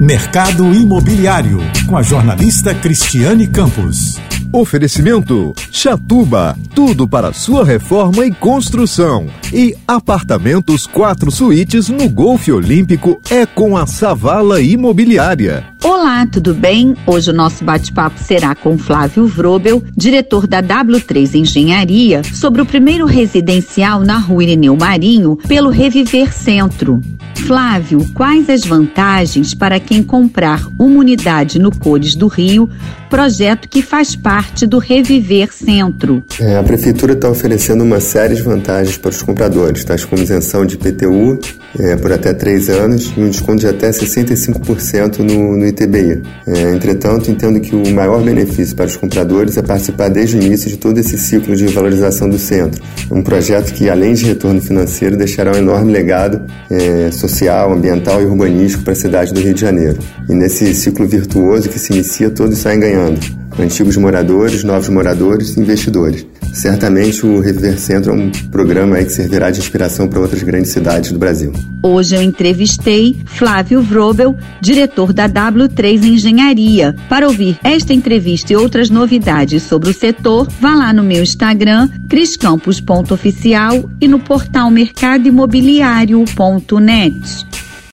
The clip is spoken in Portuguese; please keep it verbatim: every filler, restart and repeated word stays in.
Mercado Imobiliário, com a jornalista Cristiane Campos. Oferecimento Chatuba, tudo para sua reforma e construção. E apartamentos quatro suítes no Golfe Olímpico é com a Savala Imobiliária. Olá, tudo bem? Hoje o nosso bate-papo será com Flávio Vrobel, diretor da W três Engenharia, sobre o primeiro residencial na Rua Irineu Marinho, pelo Reviver Centro. Flávio, quais as vantagens para quem comprar uma unidade no Cores do Rio, projeto que faz parte do Reviver Centro? É, a Prefeitura está oferecendo uma série de vantagens para os compradores, tais como isenção de I P T U é, por até três anos e um desconto de até sessenta e cinco por cento no, no I T B I. É, entretanto, entendo que o maior benefício para os compradores é participar desde o início de todo esse ciclo de valorização do centro. Um projeto que, além de retorno financeiro, deixará um enorme legado é, social, ambiental e urbanístico para a cidade do Rio de Janeiro. E nesse ciclo virtuoso que se inicia, todos saem ganhando. Antigos moradores, novos moradores e investidores. Certamente o Reviver Centro é um programa aí que servirá de inspiração para outras grandes cidades do Brasil. Hoje eu entrevistei Flávio Vrobel, diretor da W três Engenharia. Para ouvir esta entrevista e outras novidades sobre o setor, vá lá no meu Instagram, criscampos ponto oficial, e no portal mercado imobiliário ponto net.